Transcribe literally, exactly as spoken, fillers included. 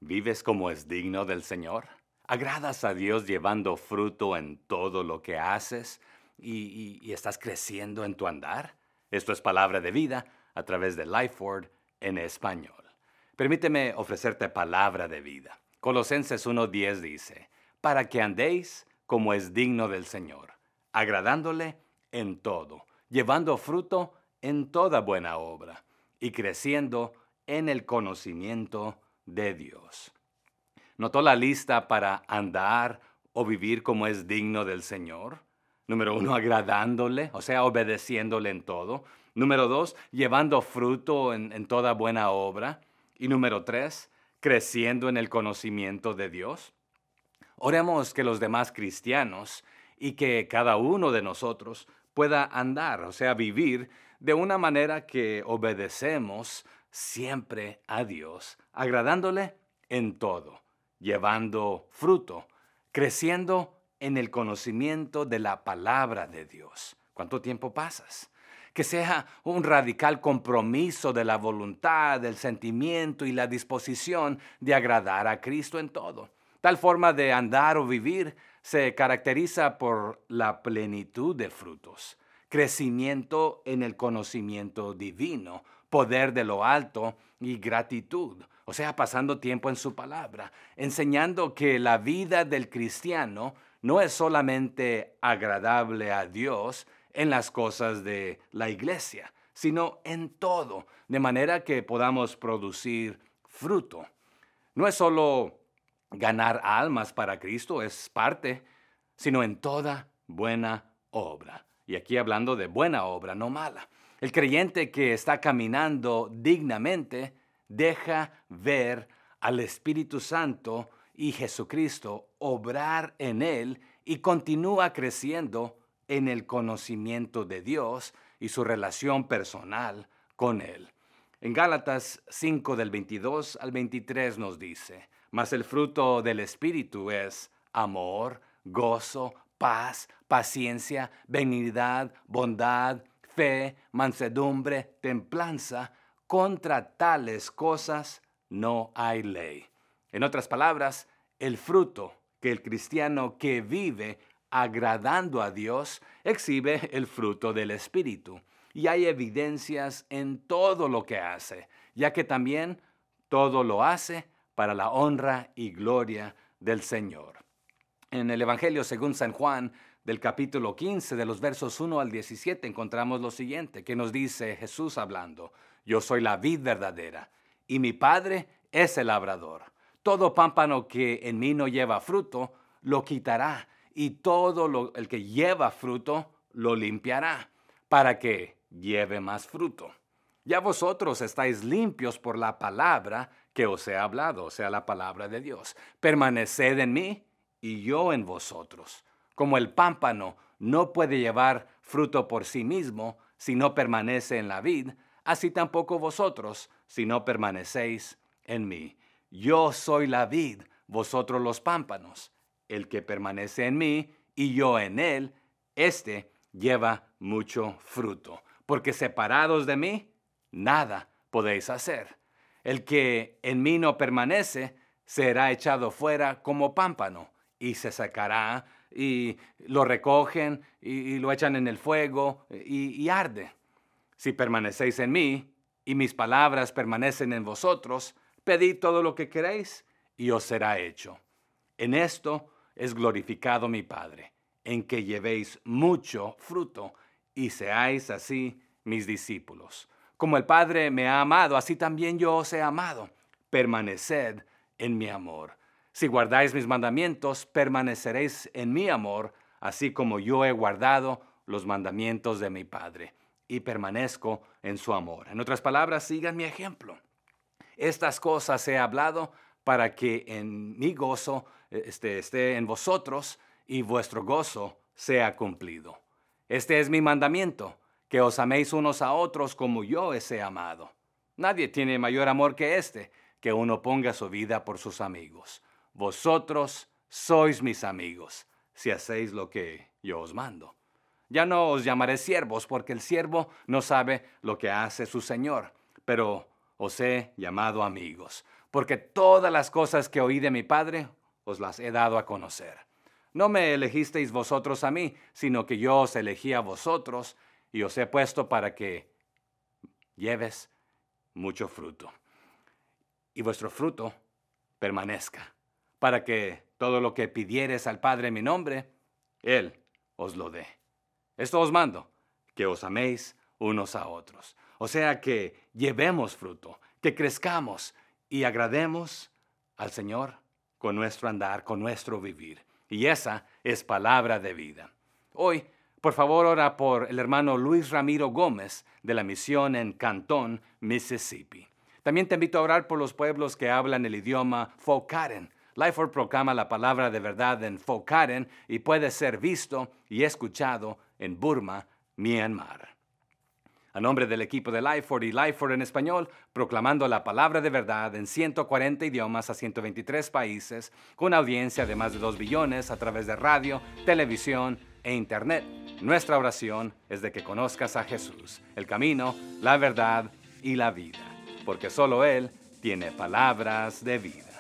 ¿Vives como es digno del Señor? ¿Agradas a Dios llevando fruto en todo lo que haces y, y- y estás creciendo en tu andar? Esto es palabra de vida a través de Lifeword en español. Permíteme ofrecerte palabra de vida. Colosenses uno diez dice, para que andéis como es digno del Señor, agradándole en todo, llevando fruto en toda buena obra y creciendo en el conocimiento de Dios. ¿Notó la lista para andar o vivir como es digno del Señor? Número uno, agradándole, o sea, obedeciéndole en todo. Número dos, llevando fruto en, en toda buena obra. Y número tres, creciendo en el conocimiento de Dios. Oremos que los demás cristianos y que cada uno de nosotros pueda andar, o sea, vivir de una manera que obedecemos siempre a Dios, agradándole en todo, llevando fruto, creciendo en el conocimiento de la palabra de Dios. ¿Cuánto tiempo pasas? Que sea un radical compromiso de la voluntad, del sentimiento y la disposición de agradar a Cristo en todo. Tal forma de andar o vivir se caracteriza por la plenitud de frutos, crecimiento en el conocimiento divino, poder de lo alto y gratitud. O sea, pasando tiempo en su palabra, enseñando que la vida del cristiano no es solamente agradable a Dios en las cosas de la iglesia, sino en todo, de manera que podamos producir fruto. No es solo ganar almas para Cristo, es parte, sino en toda buena obra. Y aquí hablando de buena obra, no mala. El creyente que está caminando dignamente deja ver al Espíritu Santo y Jesucristo obrar en él y continúa creciendo en el conocimiento de Dios y su relación personal con él. En Gálatas cinco del veintidós al veintitrés nos dice, mas el fruto del Espíritu es amor, gozo, paz, paciencia, benignidad, bondad, fe, mansedumbre, templanza. Contra tales cosas no hay ley. En otras palabras, el fruto que el cristiano que vive agradando a Dios exhibe el fruto del Espíritu. Y hay evidencias en todo lo que hace, ya que también todo lo hace para la honra y gloria del Señor. En el Evangelio según San Juan, del capítulo quince, de los versos uno al diecisiete, encontramos lo siguiente, que nos dice Jesús hablando, yo soy la vid verdadera, y mi Padre es el labrador. Todo pámpano que en mí no lleva fruto, lo quitará, y todo lo, el que lleva fruto, lo limpiará, para que lleve más fruto. Ya vosotros estáis limpios por la palabra que os he hablado, o sea, la palabra de Dios. Permaneced en mí y yo en vosotros. Como el pámpano no puede llevar fruto por sí mismo si no permanece en la vid, así tampoco vosotros si no permanecéis en mí. Yo soy la vid, vosotros los pámpanos. El que permanece en mí y yo en él, éste lleva mucho fruto. Porque separados de mí, nada podéis hacer. El que en mí no permanece será echado fuera como pámpano y se secará y lo recogen y, y lo echan en el fuego y, y arde. Si permanecéis en mí y mis palabras permanecen en vosotros, pedid todo lo que queréis y os será hecho. En esto es glorificado mi Padre, en que llevéis mucho fruto y seáis así mis discípulos. Como el Padre me ha amado, así también yo os he amado. Permaneced en mi amor. Si guardáis mis mandamientos, permaneceréis en mi amor, así como yo he guardado los mandamientos de mi Padre y permanezco en su amor. En otras palabras, sigan mi ejemplo. Estas cosas he hablado para que en mi gozo este, esté en vosotros y vuestro gozo sea cumplido. Este es mi mandamiento, que os améis unos a otros como yo os he amado. Nadie tiene mayor amor que este, que uno ponga su vida por sus amigos. Vosotros sois mis amigos, si hacéis lo que yo os mando. Ya no os llamaré siervos, porque el siervo no sabe lo que hace su señor, pero os he llamado amigos, porque todas las cosas que oí de mi Padre os las he dado a conocer. No me elegisteis vosotros a mí, sino que yo os elegí a vosotros y os he puesto para que lleves mucho fruto. Y vuestro fruto permanezca, para que todo lo que pidiereis al Padre en mi nombre, Él os lo dé. Esto os mando, que os améis unos a otros. O sea, que llevemos fruto, que crezcamos y agrademos al Señor con nuestro andar, con nuestro vivir. Y esa es palabra de vida. Hoy, por favor, ora por el hermano Luis Ramiro Gómez de la misión en Canton, Mississippi. También te invito a orar por los pueblos que hablan el idioma Fo Karen. Lifeword proclama la palabra de verdad en Fo Karen y puede ser visto y escuchado en Burma, Myanmar. A nombre del equipo de Lifeword y Lifeword en español, proclamando la palabra de verdad en ciento cuarenta idiomas a ciento veintitrés países, con audiencia de más de dos billones a través de radio, televisión e internet. Nuestra oración es de que conozcas a Jesús, el camino, la verdad y la vida, porque solo Él tiene palabras de vida.